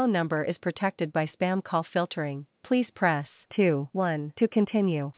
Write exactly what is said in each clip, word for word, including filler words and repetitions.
phone number is protected by spam call filtering. Please press two one to continue.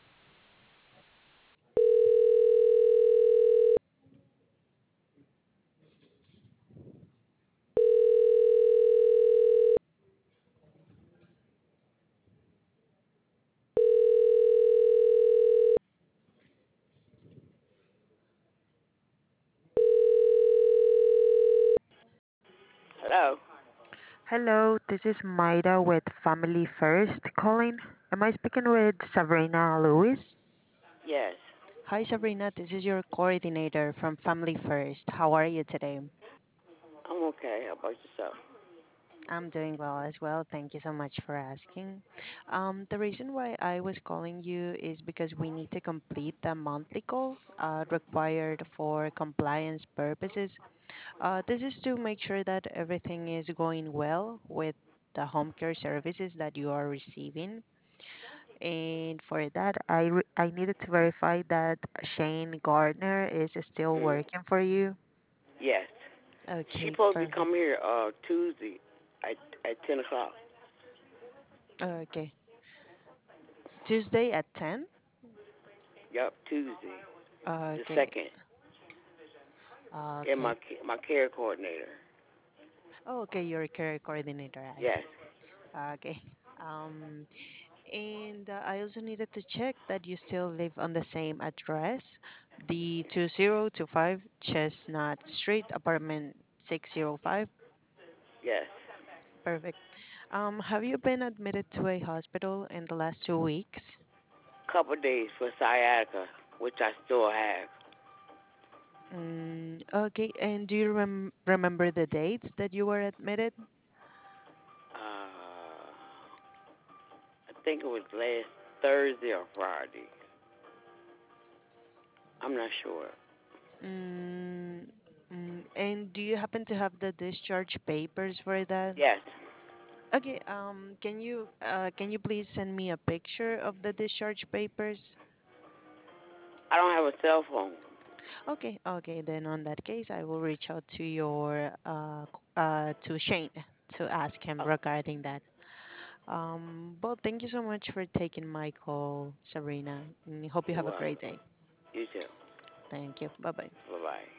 Hello? Hello, this is Maida with Family First calling. Am I speaking with Sabrina Lewis? Yes, Hi Sabrina, this is your coordinator from Family First. How are you today? I'm okay. How about yourself? I'm doing well as well. Thank you so much for asking. Um, the reason why I was calling you is because we need to complete the monthly call uh, required for compliance purposes. Uh, this is to make sure that everything is going well with the home care services that you are receiving. And for that, I, re- I needed to verify that Shane Gardner is still Mm, working for you. yes. She Okay, supposed to be perfect. coming here uh Tuesday at at ten o'clock. Okay, Tuesday at ten? Yup, Tuesday, the Okay, second. And okay. my ca- my care coordinator. Oh, okay, you're a care coordinator, I Yes. see. Okay. Um, and uh, I also needed to check that you still live on the same address, the two zero two five Chestnut Street, apartment six oh five. Yes. Perfect. Um, have you been admitted to a hospital in the last two weeks? Couple days for sciatica, which I still have. Mm, okay, and do you rem remember the dates that you were admitted? Uh, I think it was last Thursday or Friday. I'm not sure. Mm, mm, and do you happen to have the discharge papers for that? Yes. Okay, um, can you uh, can you please send me a picture of the discharge papers? I don't have a cell phone. Okay, okay, then on that case, I will reach out to your uh, c- uh to Shane to ask him Oh, regarding that. Um, well, thank you so much for taking my call, Sabrina. and Hope you you're have a welcome. great day. You too. Thank you. Bye bye. Bye bye.